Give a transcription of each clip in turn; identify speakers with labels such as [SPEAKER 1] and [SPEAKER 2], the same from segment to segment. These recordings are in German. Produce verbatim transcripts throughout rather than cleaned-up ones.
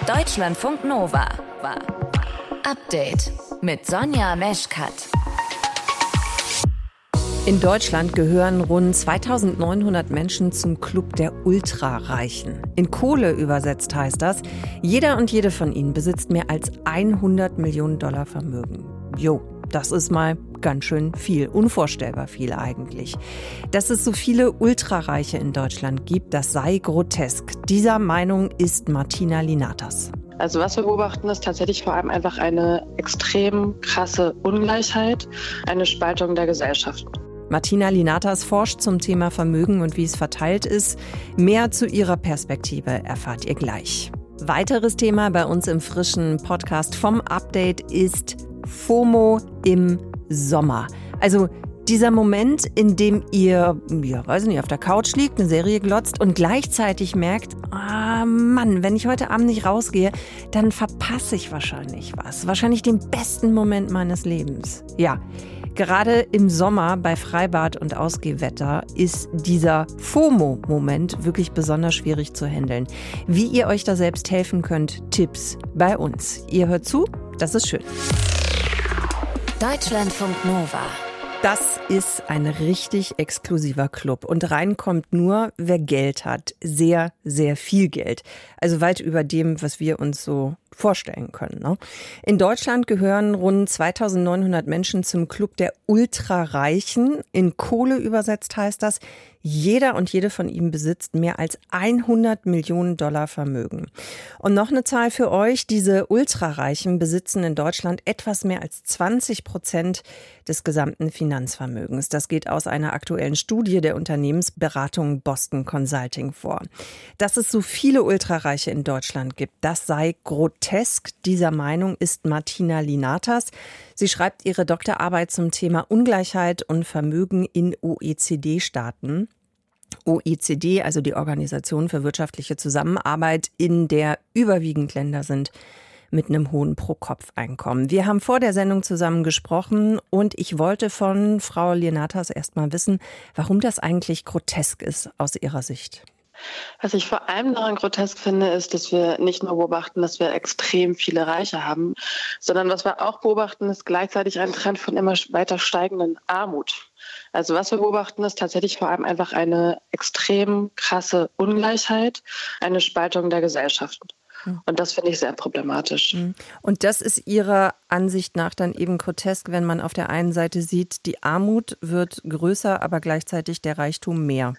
[SPEAKER 1] Deutschlandfunk Nova. Update mit Sonja Meschkat.
[SPEAKER 2] In Deutschland gehören rund zweitausendneunhundert Menschen zum Club der Ultrareichen. In Kohle übersetzt heißt das, jeder und jede von ihnen besitzt mehr als hundert Millionen Dollar Vermögen. Jo, das ist mal ganz schön viel, unvorstellbar viel eigentlich. Dass es so viele Ultrareiche in Deutschland gibt, das sei grotesk. Dieser Meinung ist Martina Linatas.
[SPEAKER 3] Also was wir beobachten, ist tatsächlich vor allem einfach eine extrem krasse Ungleichheit, eine Spaltung der Gesellschaft.
[SPEAKER 2] Martina Linatas forscht zum Thema Vermögen und wie es verteilt ist. Mehr zu ihrer Perspektive erfahrt ihr gleich. Weiteres Thema bei uns im frischen Podcast vom Update ist FOMO im Sommer. Also dieser Moment, in dem ihr, ja, weiß nicht, auf der Couch liegt, eine Serie glotzt und gleichzeitig merkt, ah Mann, wenn ich heute Abend nicht rausgehe, dann verpasse ich wahrscheinlich was. Wahrscheinlich den besten Moment meines Lebens. Ja, gerade im Sommer bei Freibad und Ausgehwetter ist dieser FOMO-Moment wirklich besonders schwierig zu handeln. Wie ihr euch da selbst helfen könnt, Tipps bei uns. Ihr hört zu, das ist schön.
[SPEAKER 1] Deutschlandfunk Nova.
[SPEAKER 2] Das ist ein richtig exklusiver Club und reinkommt nur, wer Geld hat. Sehr, sehr viel Geld. Also weit über dem, was wir uns so vorstellen können. Ne? In Deutschland gehören rund zweitausendneunhundert Menschen zum Club der Ultrareichen. In Kohle übersetzt heißt das, jeder und jede von ihnen besitzt mehr als hundert Millionen Dollar Vermögen. Und noch eine Zahl für euch, diese Ultrareichen besitzen in Deutschland etwas mehr als zwanzig Prozent des gesamten Finanzvermögens. Das geht aus einer aktuellen Studie der Unternehmensberatung Boston Consulting vor. Dass es so viele Ultrareiche in Deutschland gibt, das sei grotesk. Dieser Meinung ist Martina Linatas. Sie schreibt ihre Doktorarbeit zum Thema Ungleichheit und Vermögen in O E C D-Staaten. O E C D, also die Organisation für wirtschaftliche Zusammenarbeit, in der überwiegend Länder sind mit einem hohen Pro-Kopf-Einkommen. Wir haben vor der Sendung zusammen gesprochen und ich wollte von Frau Linatas erst mal wissen, warum das eigentlich grotesk ist aus ihrer Sicht.
[SPEAKER 3] Was ich vor allem daran grotesk finde, ist, dass wir nicht nur beobachten, dass wir extrem viele Reiche haben, sondern was wir auch beobachten, ist gleichzeitig ein Trend von immer weiter steigenden Armut. Also was wir beobachten, ist tatsächlich vor allem einfach eine extrem krasse Ungleichheit, eine Spaltung der Gesellschaft. Und das finde ich sehr problematisch.
[SPEAKER 2] Und das ist Ihrer Ansicht nach dann eben grotesk, wenn man auf der einen Seite sieht, die Armut wird größer, aber gleichzeitig der Reichtum mehr.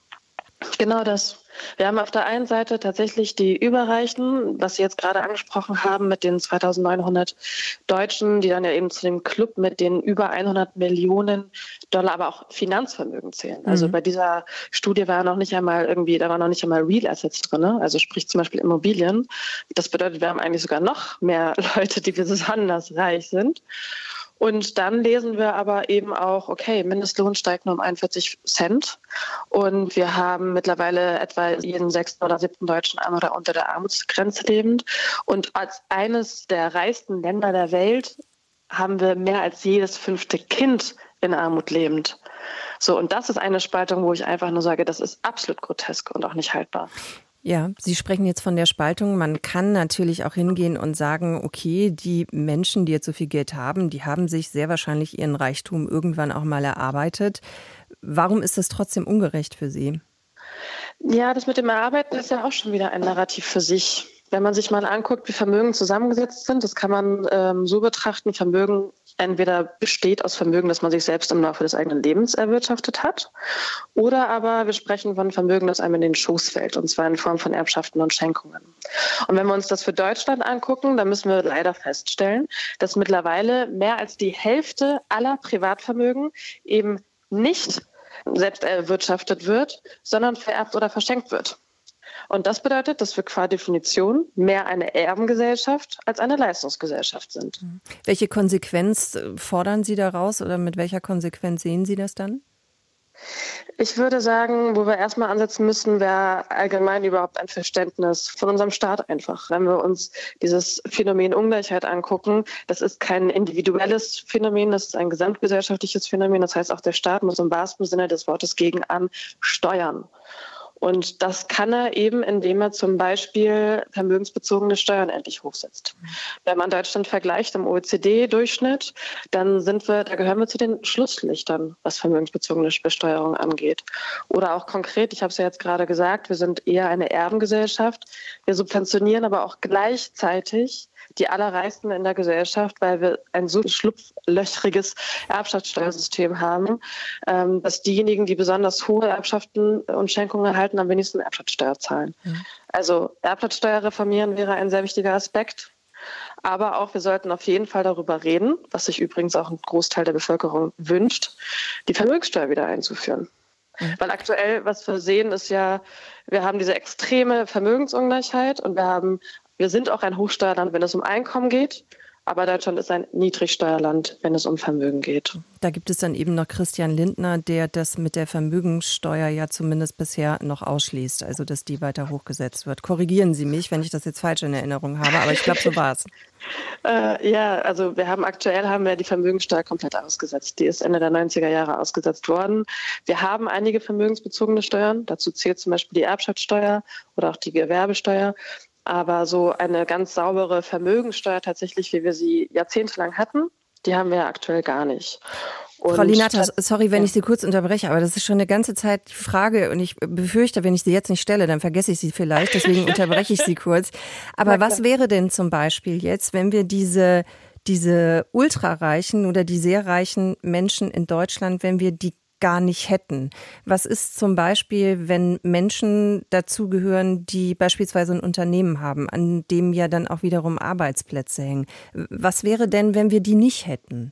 [SPEAKER 3] Genau das. Wir haben auf der einen Seite tatsächlich die Überreichen, was Sie jetzt gerade angesprochen haben, mit den zweitausendneunhundert Deutschen, die dann ja eben zu dem Club mit den über hundert Millionen Dollar, aber auch Finanzvermögen zählen. Mhm. Also bei dieser Studie war noch nicht einmal irgendwie, da war noch nicht einmal Real Assets drin, also sprich zum Beispiel Immobilien. Das bedeutet, wir haben eigentlich sogar noch mehr Leute, die besonders reich sind. Und dann lesen wir aber eben auch, okay, Mindestlohn steigt nur um einundvierzig Cent und wir haben mittlerweile etwa jeden sechsten oder siebten Deutschen an oder unter der Armutsgrenze lebend. Und als eines der reichsten Länder der Welt haben wir mehr als jedes fünfte Kind in Armut lebend. So, und das ist eine Spaltung, wo ich einfach nur sage, das ist absolut grotesk und auch nicht haltbar.
[SPEAKER 2] Ja, Sie sprechen jetzt von der Spaltung. Man kann natürlich auch hingehen und sagen, okay, die Menschen, die jetzt so viel Geld haben, die haben sich sehr wahrscheinlich ihren Reichtum irgendwann auch mal erarbeitet. Warum ist das trotzdem ungerecht für Sie?
[SPEAKER 3] Ja, das mit dem Erarbeiten ist ja auch schon wieder ein Narrativ für sich. Wenn man sich mal anguckt, wie Vermögen zusammengesetzt sind, das kann man ähm, so betrachten, Vermögen entweder besteht aus Vermögen, das man sich selbst im Laufe des eigenen Lebens erwirtschaftet hat, oder aber wir sprechen von Vermögen, das einem in den Schoß fällt, und zwar in Form von Erbschaften und Schenkungen. Und wenn wir uns das für Deutschland angucken, dann müssen wir leider feststellen, dass mittlerweile mehr als die Hälfte aller Privatvermögen eben nicht selbst erwirtschaftet wird, sondern vererbt oder verschenkt wird. Und das bedeutet, dass wir qua Definition mehr eine Erbengesellschaft als eine Leistungsgesellschaft sind.
[SPEAKER 2] Welche Konsequenz fordern Sie daraus oder mit welcher Konsequenz sehen Sie das dann?
[SPEAKER 3] Ich würde sagen, wo wir erstmal ansetzen müssen, wäre allgemein überhaupt ein Verständnis von unserem Staat einfach. Wenn wir uns dieses Phänomen Ungleichheit angucken, das ist kein individuelles Phänomen, das ist ein gesamtgesellschaftliches Phänomen. Das heißt, auch der Staat muss im wahrsten Sinne des Wortes gegen ansteuern. Und das kann er eben, indem er zum Beispiel vermögensbezogene Steuern endlich hochsetzt. Wenn man Deutschland vergleicht im O E C D-Durchschnitt, dann sind wir, da gehören wir zu den Schlusslichtern, was vermögensbezogene Besteuerung angeht. Oder auch konkret, ich habe es ja jetzt gerade gesagt, wir sind eher eine Erbengesellschaft. Wir subventionieren aber auch gleichzeitig die Allerreichsten in der Gesellschaft, weil wir ein so schlupflöchriges Erbschaftssteuersystem haben, ähm, dass diejenigen, die besonders hohe Erbschaften und Schenkungen erhalten, am wenigsten Erbschaftssteuer zahlen. Mhm. Also Erbschaftssteuer reformieren wäre ein sehr wichtiger Aspekt. Aber auch wir sollten auf jeden Fall darüber reden, was sich übrigens auch ein Großteil der Bevölkerung wünscht, die Vermögenssteuer wieder einzuführen. Mhm. Weil aktuell, was wir sehen, ist ja, wir haben diese extreme Vermögensungleichheit und wir haben Wir sind auch ein Hochsteuerland, wenn es um Einkommen geht, aber Deutschland ist ein Niedrigsteuerland, wenn es um Vermögen geht.
[SPEAKER 2] Da gibt es dann eben noch Christian Lindner, der das mit der Vermögenssteuer ja zumindest bisher noch ausschließt, also dass die weiter hochgesetzt wird. Korrigieren Sie mich, wenn ich das jetzt falsch in Erinnerung habe, aber ich glaube, so war es.
[SPEAKER 3] Äh, ja, also wir haben aktuell haben wir die Vermögenssteuer komplett ausgesetzt. Die ist Ende der neunziger Jahre ausgesetzt worden. Wir haben einige vermögensbezogene Steuern, dazu zählt zum Beispiel die Erbschaftssteuer oder auch die Gewerbesteuer. Aber so eine ganz saubere Vermögenssteuer tatsächlich, wie wir sie jahrzehntelang hatten, die haben wir aktuell gar nicht. Und
[SPEAKER 2] Frau Linata, sorry, wenn ja. ich Sie kurz unterbreche, aber das ist schon eine ganze Zeit die Frage und ich befürchte, wenn ich sie jetzt nicht stelle, dann vergesse ich sie vielleicht, deswegen unterbreche ich Sie kurz. Aber was wäre denn zum Beispiel jetzt, wenn wir diese, diese ultrareichen oder die sehr reichen Menschen in Deutschland, wenn wir die gar nicht hätten? Was ist zum Beispiel, wenn Menschen dazugehören, die beispielsweise ein Unternehmen haben, an dem ja dann auch wiederum Arbeitsplätze hängen? Was wäre denn, wenn wir die nicht hätten?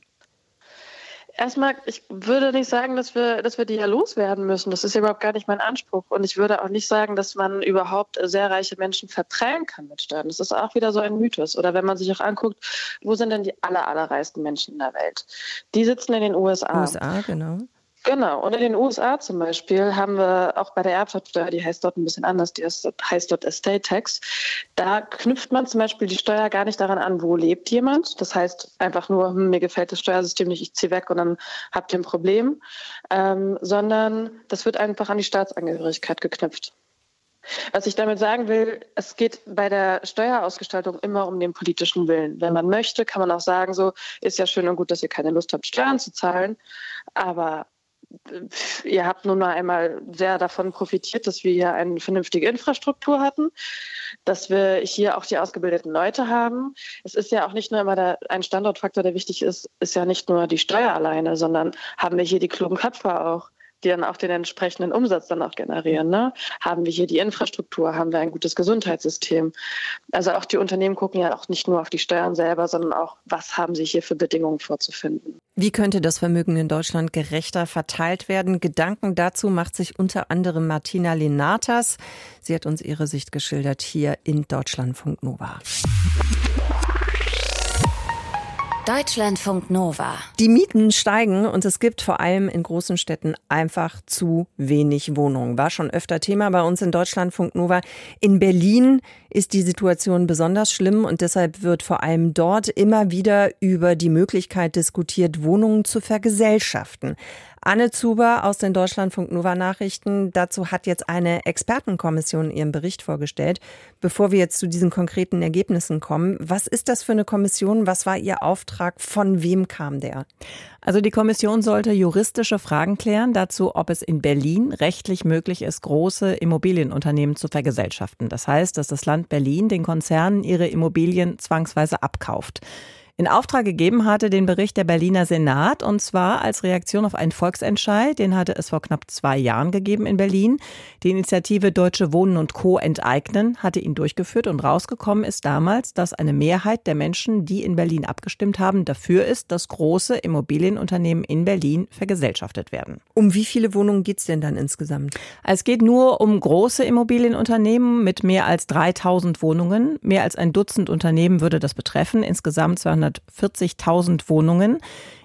[SPEAKER 3] Erstmal, ich würde nicht sagen, dass wir, dass wir die ja loswerden müssen. Das ist ja überhaupt gar nicht mein Anspruch. Und ich würde auch nicht sagen, dass man überhaupt sehr reiche Menschen verprellen kann mit Steuern. Das ist auch wieder so ein Mythos. Oder wenn man sich auch anguckt, wo sind denn die aller, allerreichsten Menschen in der Welt? Die sitzen in den U S A.
[SPEAKER 2] U S A, genau.
[SPEAKER 3] Genau, und in den U S A zum Beispiel haben wir auch bei der Erbschaftssteuer, die heißt dort ein bisschen anders, die heißt dort Estate Tax, da knüpft man zum Beispiel die Steuer gar nicht daran an, wo lebt jemand. Das heißt einfach nur, hm, mir gefällt das Steuersystem nicht, ich ziehe weg und dann habt ihr ein Problem, ähm, sondern das wird einfach an die Staatsangehörigkeit geknüpft. Was ich damit sagen will, es geht bei der Steuerausgestaltung immer um den politischen Willen. Wenn man möchte, kann man auch sagen, so ist ja schön und gut, dass ihr keine Lust habt, Steuern zu zahlen, aber ihr habt nun mal einmal sehr davon profitiert, dass wir hier eine vernünftige Infrastruktur hatten, dass wir hier auch die ausgebildeten Leute haben. Es ist ja auch nicht nur immer der, ein Standortfaktor, der wichtig ist, ist ja nicht nur die Steuer alleine, sondern haben wir hier die klugen Köpfe auch, die dann auch den entsprechenden Umsatz dann auch generieren. Ne? Haben wir hier die Infrastruktur, haben wir ein gutes Gesundheitssystem. Also auch die Unternehmen gucken ja auch nicht nur auf die Steuern selber, sondern auch, was haben sie hier für Bedingungen vorzufinden.
[SPEAKER 2] Wie könnte das Vermögen in Deutschland gerechter verteilt werden? Gedanken dazu macht sich unter anderem Martina Linatas. Sie hat uns ihre Sicht geschildert hier in Deutschlandfunk Nova.
[SPEAKER 1] Deutschlandfunk Nova.
[SPEAKER 2] Die Mieten steigen und es gibt vor allem in großen Städten einfach zu wenig Wohnungen. War schon öfter Thema bei uns in Deutschlandfunk Nova. In Berlin ist die Situation besonders schlimm und deshalb wird vor allem dort immer wieder über die Möglichkeit diskutiert, Wohnungen zu vergesellschaften. Anne Zuber aus den Deutschlandfunk Nova Nachrichten dazu hat jetzt eine Expertenkommission ihren Bericht vorgestellt. Bevor wir jetzt zu diesen konkreten Ergebnissen kommen, was ist das für eine Kommission? Was war ihr Auftrag? Von wem kam der?
[SPEAKER 4] Also die Kommission sollte juristische Fragen klären dazu, ob es in Berlin rechtlich möglich ist, große Immobilienunternehmen zu vergesellschaften. Das heißt, dass das Land Berlin den Konzernen ihre Immobilien zwangsweise abkauft. In Auftrag gegeben hatte den Bericht der Berliner Senat, und zwar als Reaktion auf einen Volksentscheid. Den hatte es vor knapp zwei Jahren gegeben in Berlin. Die Initiative Deutsche Wohnen und Co. enteignen hatte ihn durchgeführt und rausgekommen ist damals, dass eine Mehrheit der Menschen, die in Berlin abgestimmt haben, dafür ist, dass große Immobilienunternehmen in Berlin vergesellschaftet werden.
[SPEAKER 2] Um wie viele Wohnungen geht es denn dann insgesamt?
[SPEAKER 4] Es geht nur um große Immobilienunternehmen mit mehr als dreitausend Wohnungen. Mehr als ein Dutzend Unternehmen würde das betreffen, insgesamt zweihundertvierzigtausend Wohnungen.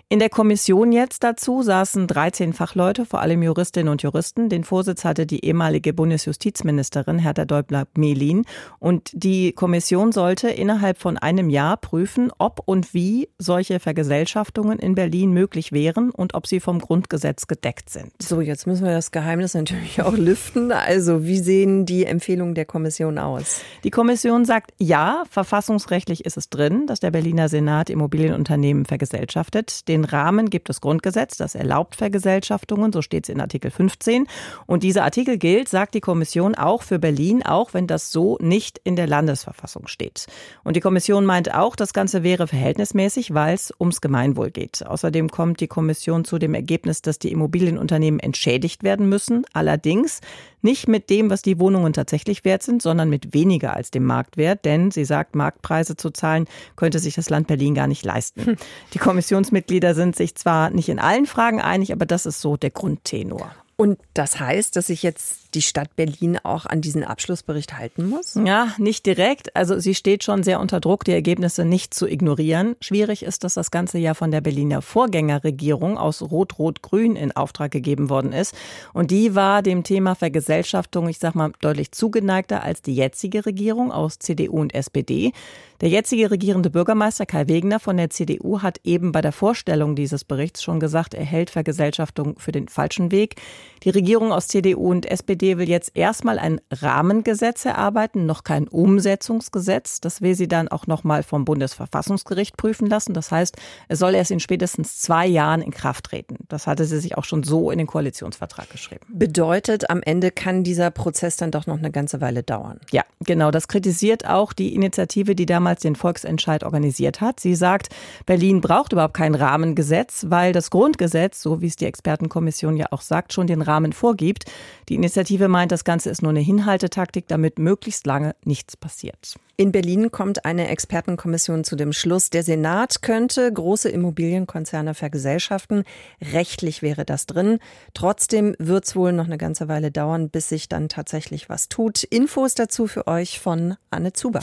[SPEAKER 4] In der Kommission jetzt dazu saßen dreizehn Fachleute, vor allem Juristinnen und Juristen. Den Vorsitz hatte die ehemalige Bundesjustizministerin Hertha Däubler-Mehlin. Und die Kommission sollte innerhalb von einem Jahr prüfen, ob und wie solche Vergesellschaftungen in Berlin möglich wären und ob sie vom Grundgesetz gedeckt sind.
[SPEAKER 2] So, jetzt müssen wir das Geheimnis natürlich auch lüften. Also, wie sehen die Empfehlungen der Kommission aus?
[SPEAKER 4] Die Kommission sagt, ja, verfassungsrechtlich ist es drin, dass der Berliner Senat Immobilienunternehmen vergesellschaftet. Den Rahmen gibt das Grundgesetz, das erlaubt Vergesellschaftungen, so steht es in Artikel fünfzehn. Und dieser Artikel gilt, sagt die Kommission, auch für Berlin, auch wenn das so nicht in der Landesverfassung steht. Und die Kommission meint auch, das Ganze wäre verhältnismäßig, weil es ums Gemeinwohl geht. Außerdem kommt die Kommission zu dem Ergebnis, dass die Immobilienunternehmen entschädigt werden müssen. Allerdings nicht mit dem, was die Wohnungen tatsächlich wert sind, sondern mit weniger als dem Marktwert. Denn sie sagt, Marktpreise zu zahlen, könnte sich das Land Berlin gar nicht leisten. Hm. Die Kommissionsmitglieder sind sich zwar nicht in allen Fragen einig, aber das ist so der Grundtenor.
[SPEAKER 2] Und das heißt, dass sich jetzt die Stadt Berlin auch an diesen Abschlussbericht halten muss?
[SPEAKER 4] Ja, nicht direkt. Also sie steht schon sehr unter Druck, die Ergebnisse nicht zu ignorieren. Schwierig ist, dass das Ganze ja von der Berliner Vorgängerregierung aus Rot-Rot-Grün in Auftrag gegeben worden ist. Und die war dem Thema Vergesellschaftung, ich sag mal, deutlich zugeneigter als die jetzige Regierung aus C D U und S P D. Der jetzige regierende Bürgermeister Kai Wegener von der C D U hat eben bei der Vorstellung dieses Berichts schon gesagt, er hält Vergesellschaftung für den falschen Weg. Die Regierung aus C D U und S P D will jetzt erstmal ein Rahmengesetz erarbeiten, noch kein Umsetzungsgesetz. Das will sie dann auch noch mal vom Bundesverfassungsgericht prüfen lassen. Das heißt, es soll erst in spätestens zwei Jahren in Kraft treten. Das hatte sie sich auch schon so in den Koalitionsvertrag geschrieben.
[SPEAKER 2] Bedeutet, am Ende kann dieser Prozess dann doch noch eine ganze Weile dauern.
[SPEAKER 4] Ja, genau. Das kritisiert auch die Initiative, die damals den Volksentscheid organisiert hat. Sie sagt, Berlin braucht überhaupt kein Rahmengesetz, weil das Grundgesetz, so wie es die Expertenkommission ja auch sagt, schon den Rahmen vorgibt. Die Initiative meint, das Ganze ist nur eine Hinhaltetaktik, damit möglichst lange nichts passiert.
[SPEAKER 2] In Berlin kommt eine Expertenkommission zu dem Schluss, der Senat könnte große Immobilienkonzerne vergesellschaften. Rechtlich wäre das drin. Trotzdem wird es wohl noch eine ganze Weile dauern, bis sich dann tatsächlich was tut. Infos dazu für euch von Anne Zuber.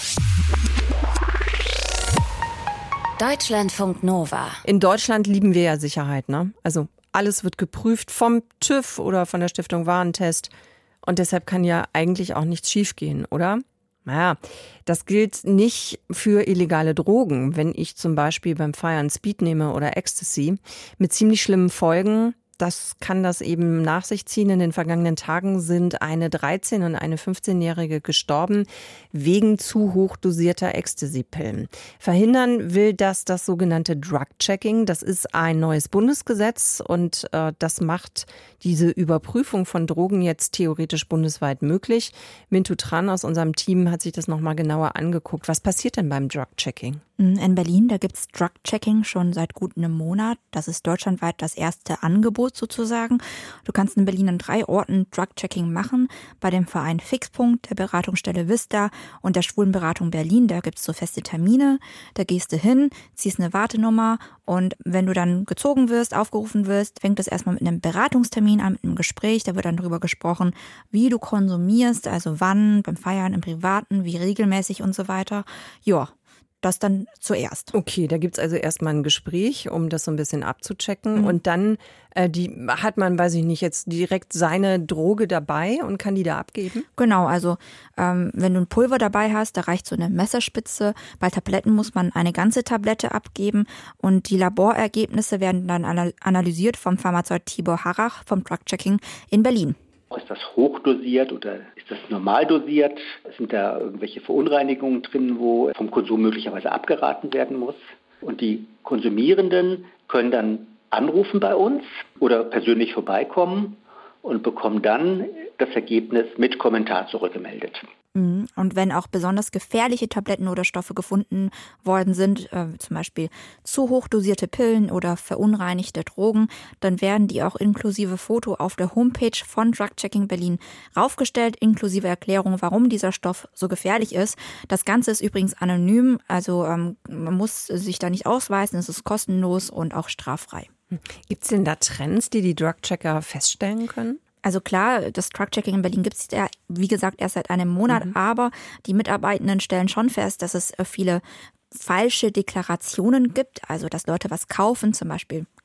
[SPEAKER 1] Deutschlandfunk Nova.
[SPEAKER 2] In Deutschland lieben wir ja Sicherheit, ne? Also alles wird geprüft vom TÜV oder von der Stiftung Warentest. Und deshalb kann ja eigentlich auch nichts schiefgehen, oder? Naja, das gilt nicht für illegale Drogen. Wenn ich zum Beispiel beim Feiern Speed nehme oder Ecstasy, mit ziemlich schlimmen Folgen. Das kann das eben nach sich ziehen. In den vergangenen Tagen sind eine dreizehn- und eine fünfzehnjährige gestorben wegen zu hoch dosierter Ecstasy-Pillen. Verhindern will das das sogenannte Drug-Checking. Das ist ein neues Bundesgesetz und äh, das macht diese Überprüfung von Drogen jetzt theoretisch bundesweit möglich. Mintu Tran aus unserem Team hat sich das nochmal genauer angeguckt. Was passiert denn beim Drug-Checking?
[SPEAKER 5] In Berlin, da gibt's Drug-Checking schon seit gut einem Monat. Das ist deutschlandweit das erste Angebot sozusagen. Du kannst in Berlin an drei Orten Drug-Checking machen. Bei dem Verein Fixpunkt, der Beratungsstelle Vista und der Schwulenberatung Berlin. Da gibt's so feste Termine. Da gehst du hin, ziehst eine Wartenummer und wenn du dann gezogen wirst, aufgerufen wirst, fängt das erstmal mit einem Beratungstermin an, mit einem Gespräch. Da wird dann darüber gesprochen, wie du konsumierst, also wann, beim Feiern, im Privaten, wie regelmäßig und so weiter. Ja. Das dann zuerst.
[SPEAKER 2] Okay, da gibt's also erstmal ein Gespräch, um das so ein bisschen abzuchecken. Mhm. Und dann äh, die hat man, weiß ich nicht, jetzt direkt seine Droge dabei und kann die da abgeben?
[SPEAKER 5] Genau, also ähm, wenn du ein Pulver dabei hast, da reicht so eine Messerspitze. Bei Tabletten muss man eine ganze Tablette abgeben. Und die Laborergebnisse werden dann analysiert vom Pharmazeut Tibor Harrach vom Drug-Checking in Berlin.
[SPEAKER 6] Ist das hochdosiert oder ist das normal dosiert? Sind da irgendwelche Verunreinigungen drin, wo vom Konsum möglicherweise abgeraten werden muss? Und die Konsumierenden können dann anrufen bei uns oder persönlich vorbeikommen und bekommen dann das Ergebnis mit Kommentar zurückgemeldet.
[SPEAKER 5] Und wenn auch besonders gefährliche Tabletten oder Stoffe gefunden worden sind, äh, zum Beispiel zu hoch dosierte Pillen oder verunreinigte Drogen, dann werden die auch inklusive Foto auf der Homepage von Drug-Checking Berlin raufgestellt, inklusive Erklärung, warum dieser Stoff so gefährlich ist. Das Ganze ist übrigens anonym, also ähm, man muss sich da nicht ausweisen, es ist kostenlos und auch straffrei.
[SPEAKER 2] Gibt es denn da Trends, die die Drug-Checker feststellen können?
[SPEAKER 5] Also klar, das Drug-Checking in Berlin gibt es ja, wie gesagt, erst seit einem Monat, mhm. aber die Mitarbeitenden stellen schon fest, dass es viele falsche Deklarationen gibt, also dass Leute was kaufen, zum Beispiel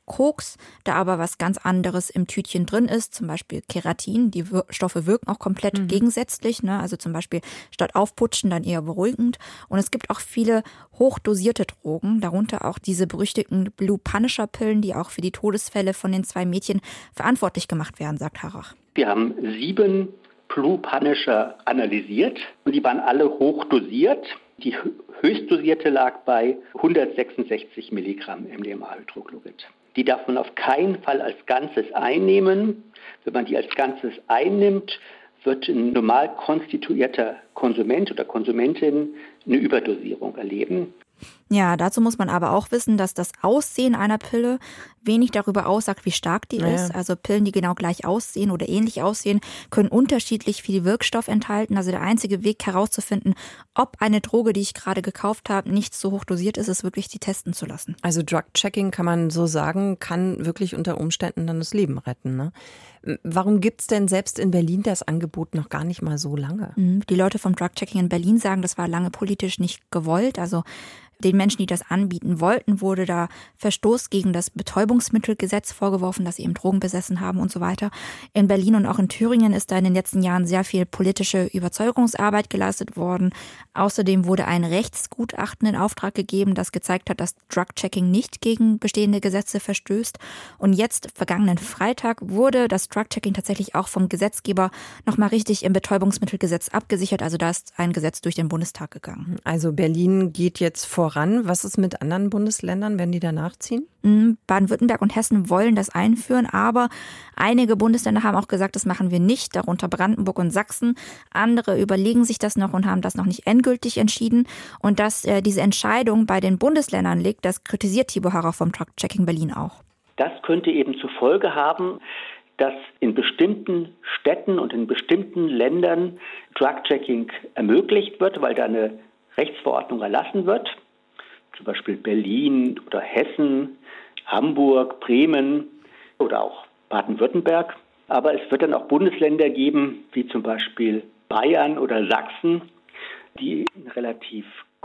[SPEAKER 5] Koks, da aber was ganz anderes im Tütchen drin ist, zum Beispiel Keratin. Die Wir- Stoffe wirken auch komplett mhm. gegensätzlich, ne? Also zum Beispiel statt aufputschen dann eher beruhigend. Und es gibt auch viele hochdosierte Drogen, darunter auch diese berüchtigten Blue Punisher Pillen, die auch für die Todesfälle von den zwei Mädchen verantwortlich gemacht werden, sagt Harrach.
[SPEAKER 6] Wir haben sieben Blue Punisher analysiert und die waren alle hochdosiert. Die höchstdosierte lag bei hundertsechsundsechzig Milligramm M D M A-Hydrochlorid. Die darf man auf keinen Fall als Ganzes einnehmen. Wenn man die als Ganzes einnimmt, wird ein normal konstituierter Konsument oder Konsumentin eine Überdosierung erleben.
[SPEAKER 5] Ja, dazu muss man aber auch wissen, dass das Aussehen einer Pille wenig darüber aussagt, wie stark die ja. ist. Also Pillen, die genau gleich aussehen oder ähnlich aussehen, können unterschiedlich viel Wirkstoff enthalten. Also der einzige Weg herauszufinden, ob eine Droge, die ich gerade gekauft habe, nicht so hoch dosiert ist, ist wirklich die testen zu lassen.
[SPEAKER 2] Also Drug-Checking, kann man so sagen, kann wirklich unter Umständen dann das Leben retten, ne? Warum gibt's denn selbst in Berlin das Angebot noch gar nicht mal so lange?
[SPEAKER 5] Die Leute vom Drug-Checking in Berlin sagen, das war lange politisch nicht gewollt. Also den Menschen, die das anbieten wollten, wurde da Verstoß gegen das Betäubungsmittelgesetz vorgeworfen, dass sie eben Drogen besessen haben und so weiter. In Berlin und auch in Thüringen ist da in den letzten Jahren sehr viel politische Überzeugungsarbeit geleistet worden. Außerdem wurde ein Rechtsgutachten in Auftrag gegeben, das gezeigt hat, dass Drug-Checking nicht gegen bestehende Gesetze verstößt. Und jetzt, vergangenen Freitag, wurde das Drug-Checking tatsächlich auch vom Gesetzgeber nochmal richtig im Betäubungsmittelgesetz abgesichert. Also da ist ein Gesetz durch den Bundestag gegangen.
[SPEAKER 2] Also Berlin geht jetzt voran. Was ist mit anderen Bundesländern? Werden die da nachziehen?
[SPEAKER 5] Baden-Württemberg und Hessen wollen das einführen, aber einige Bundesländer haben auch gesagt, das machen wir nicht, darunter Brandenburg und Sachsen. Andere überlegen sich das noch und haben das noch nicht endgültig entschieden. Und dass äh, diese Entscheidung bei den Bundesländern liegt, das kritisiert Thibaut Harrach vom Drug-Checking Berlin auch.
[SPEAKER 6] Das könnte eben zur Folge haben, dass in bestimmten Städten und in bestimmten Ländern Drug-Checking ermöglicht wird, weil da eine Rechtsverordnung erlassen wird. Zum Beispiel Berlin oder Hessen, Hamburg, Bremen oder auch Baden-Württemberg. Aber es wird dann auch Bundesländer geben, wie zum Beispiel Bayern oder Sachsen, die eine relativ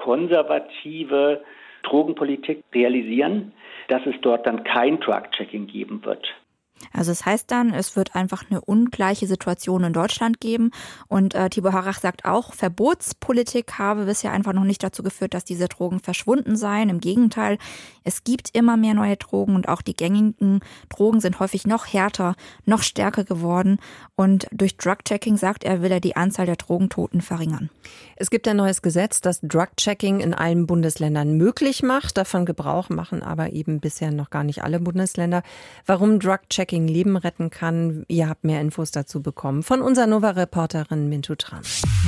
[SPEAKER 6] konservative Drogenpolitik realisieren, dass es dort dann kein Drug-Checking geben wird.
[SPEAKER 5] Also es heißt dann, es wird einfach eine ungleiche Situation in Deutschland geben. Und äh, Thibaut Harrach sagt auch, Verbotspolitik habe bisher einfach noch nicht dazu geführt, dass diese Drogen verschwunden seien. Im Gegenteil, es gibt immer mehr neue Drogen und auch die gängigen Drogen sind häufig noch härter, noch stärker geworden. Und durch Drug-Checking, sagt er, will er die Anzahl der Drogentoten verringern.
[SPEAKER 2] Es gibt ein neues Gesetz, das Drug-Checking in allen Bundesländern möglich macht. Davon Gebrauch machen aber eben bisher noch gar nicht alle Bundesländer. Warum Drug-Checking Leben retten kann. Ihr habt mehr Infos dazu bekommen von unserer Nova-Reporterin Mintu Tran.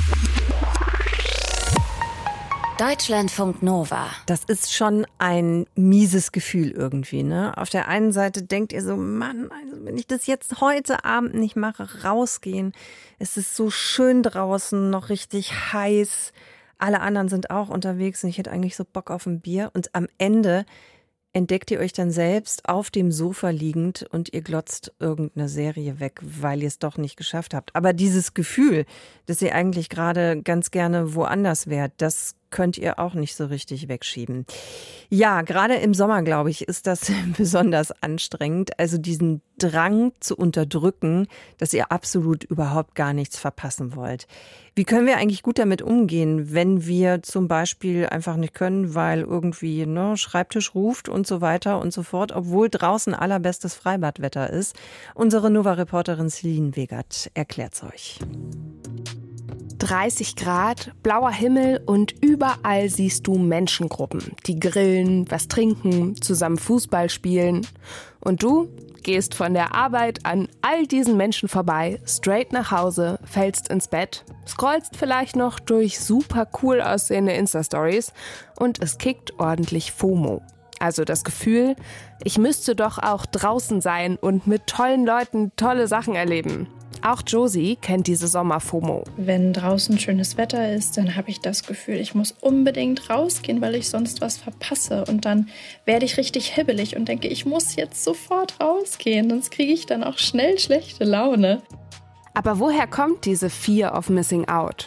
[SPEAKER 1] Deutschlandfunk Nova.
[SPEAKER 2] Das ist schon ein mieses Gefühl irgendwie, ne? Auf der einen Seite denkt ihr so, Mann, also wenn ich das jetzt heute Abend nicht mache, rausgehen. Es ist so schön draußen, noch richtig heiß. Alle anderen sind auch unterwegs und ich hätte eigentlich so Bock auf ein Bier. Und am Ende entdeckt ihr euch dann selbst auf dem Sofa liegend und ihr glotzt irgendeine Serie weg, weil ihr es doch nicht geschafft habt. Aber dieses Gefühl, dass ihr eigentlich gerade ganz gerne woanders wärt, das könnt ihr auch nicht so richtig wegschieben. Ja, gerade im Sommer, glaube ich, ist das besonders anstrengend. Also diesen Drang zu unterdrücken, dass ihr absolut überhaupt gar nichts verpassen wollt. Wie können wir eigentlich gut damit umgehen, wenn wir zum Beispiel einfach nicht können, weil irgendwie ne, Schreibtisch ruft und so weiter und so fort, obwohl draußen allerbestes Freibadwetter ist? Unsere Nova-Reporterin Celine Wegert erklärt's euch.
[SPEAKER 7] dreißig Grad, blauer Himmel und überall siehst du Menschengruppen, die grillen, was trinken, zusammen Fußball spielen. Und du gehst von der Arbeit an all diesen Menschen vorbei, straight nach Hause, fällst ins Bett, scrollst vielleicht noch durch super cool aussehende Insta-Stories und es kickt ordentlich FOMO. Also das Gefühl, ich müsste doch auch draußen sein und mit tollen Leuten tolle Sachen erleben. Auch Josie kennt diese Sommer-FOMO.
[SPEAKER 8] Wenn draußen schönes Wetter ist, dann habe ich das Gefühl, ich muss unbedingt rausgehen, weil ich sonst was verpasse. Und dann werde ich richtig hibbelig und denke, ich muss jetzt sofort rausgehen, sonst kriege ich dann auch schnell schlechte Laune.
[SPEAKER 7] Aber woher kommt diese Fear of Missing Out?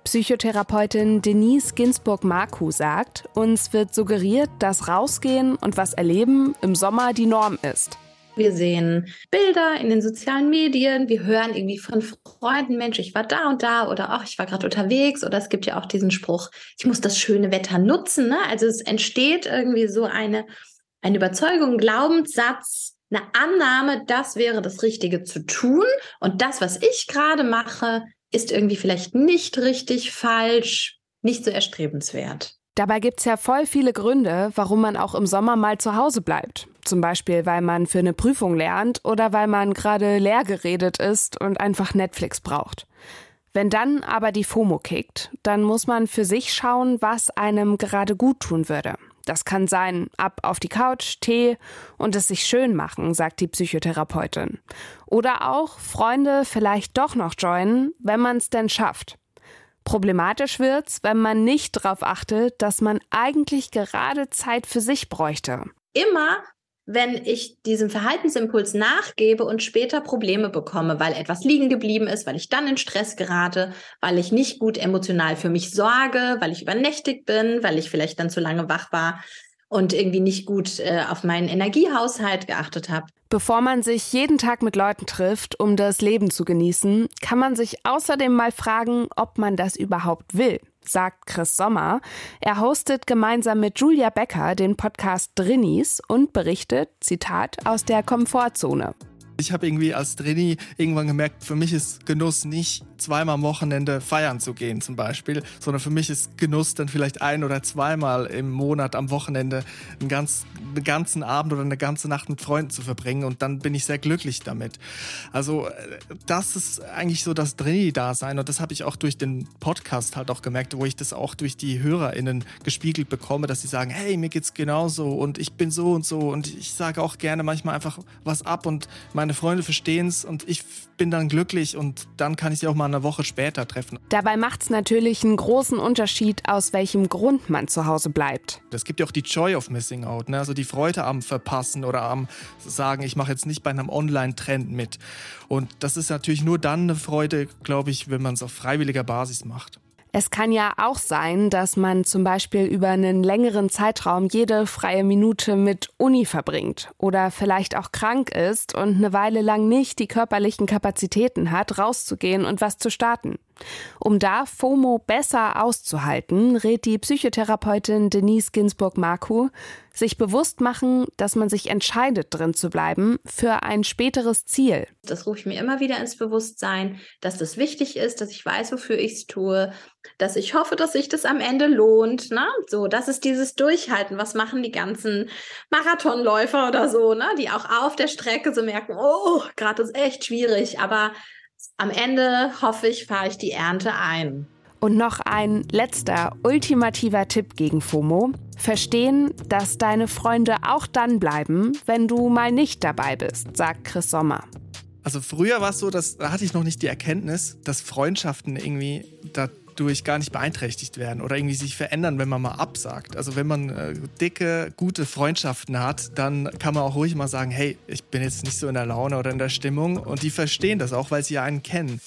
[SPEAKER 7] Psychotherapeutin Denise Ginsburg-Marku sagt, uns wird suggeriert, dass Rausgehen und was erleben im Sommer die Norm ist.
[SPEAKER 9] Wir sehen Bilder in den sozialen Medien, wir hören irgendwie von Freunden, Mensch, ich war da und da oder ach, ich war gerade unterwegs. Oder es gibt ja auch diesen Spruch, ich muss das schöne Wetter nutzen. Ne? Also es entsteht irgendwie so eine, eine Überzeugung, ein Glaubenssatz, eine Annahme, das wäre das Richtige zu tun. Und das, was ich gerade mache, ist irgendwie vielleicht nicht richtig, falsch, nicht so erstrebenswert.
[SPEAKER 7] Dabei gibt's ja voll viele Gründe, warum man auch im Sommer mal zu Hause bleibt. Zum Beispiel, weil man für eine Prüfung lernt oder weil man gerade leer geredet ist und einfach Netflix braucht. Wenn dann aber die FOMO kickt, dann muss man für sich schauen, was einem gerade gut tun würde. Das kann sein, ab auf die Couch, Tee und es sich schön machen, sagt die Psychotherapeutin. Oder auch Freunde vielleicht doch noch joinen, wenn man es denn schafft. Problematisch wird's, wenn man nicht darauf achtet, dass man eigentlich gerade Zeit für sich bräuchte.
[SPEAKER 9] Immer, wenn ich diesem Verhaltensimpuls nachgebe und später Probleme bekomme, weil etwas liegen geblieben ist, weil ich dann in Stress gerate, weil ich nicht gut emotional für mich sorge, weil ich übernächtigt bin, weil ich vielleicht dann zu lange wach war und irgendwie nicht gut äh, auf meinen Energiehaushalt geachtet habe.
[SPEAKER 7] Bevor man sich jeden Tag mit Leuten trifft, um das Leben zu genießen, kann man sich außerdem mal fragen, ob man das überhaupt will, sagt Chris Sommer. Er hostet gemeinsam mit Julia Becker den Podcast Drinnies und berichtet, Zitat, aus der Komfortzone.
[SPEAKER 10] Ich habe irgendwie als Drini irgendwann gemerkt, für mich ist Genuss nicht zweimal am Wochenende feiern zu gehen zum Beispiel, sondern für mich ist Genuss dann vielleicht ein- oder zweimal im Monat am Wochenende einen, ganz, einen ganzen Abend oder eine ganze Nacht mit Freunden zu verbringen und dann bin ich sehr glücklich damit. Also das ist eigentlich so das Drini-Dasein und das habe ich auch durch den Podcast halt auch gemerkt, wo ich das auch durch die HörerInnen gespiegelt bekomme, dass sie sagen, hey, mir geht's genauso und ich bin so und so und ich sage auch gerne manchmal einfach was ab und meine Freunde verstehen es und ich bin dann glücklich und dann kann ich sie auch mal eine Woche später treffen.
[SPEAKER 7] Dabei macht es natürlich einen großen Unterschied, aus welchem Grund man zu Hause bleibt.
[SPEAKER 10] Es gibt ja auch die Joy of Missing Out, ne? Also die Freude am Verpassen oder am Sagen, ich mache jetzt nicht bei einem Online-Trend mit. Und das ist natürlich nur dann eine Freude, glaube ich, wenn man es auf freiwilliger Basis macht.
[SPEAKER 7] Es kann ja auch sein, dass man zum Beispiel über einen längeren Zeitraum jede freie Minute mit Uni verbringt oder vielleicht auch krank ist und eine Weile lang nicht die körperlichen Kapazitäten hat, rauszugehen und was zu starten. Um da FOMO besser auszuhalten, rät die Psychotherapeutin Denise Ginsburg-Marku, sich bewusst machen, dass man sich entscheidet, drin zu bleiben für ein späteres Ziel.
[SPEAKER 9] Das rufe ich mir immer wieder ins Bewusstsein, dass das wichtig ist, dass ich weiß, wofür ich es tue, dass ich hoffe, dass sich das am Ende lohnt. Ne? So, das ist dieses Durchhalten. Was machen die ganzen Marathonläufer oder so, ne? Die auch auf der Strecke so merken, oh, gerade ist echt schwierig, aber am Ende, hoffe ich, fahre ich die Ernte ein.
[SPEAKER 7] Und noch ein letzter, ultimativer Tipp gegen FOMO. Verstehen, dass deine Freunde auch dann bleiben, wenn du mal nicht dabei bist, sagt Chris Sommer.
[SPEAKER 10] Also früher war es so, dass, da hatte ich noch nicht die Erkenntnis, dass Freundschaften irgendwie dadurch gar nicht beeinträchtigt werden oder irgendwie sich verändern, wenn man mal absagt. Also wenn man äh, dicke, gute Freundschaften hat, dann kann man auch ruhig mal sagen, hey, ich bin jetzt nicht so in der Laune oder in der Stimmung. Und die verstehen das auch, weil sie ja einen kennen.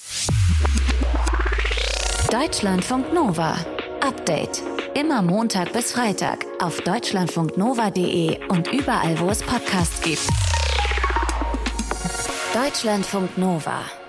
[SPEAKER 1] Deutschlandfunk Nova. Update. Immer Montag bis Freitag auf deutschlandfunknova punkt de und überall, wo es Podcasts gibt. Deutschlandfunk Nova.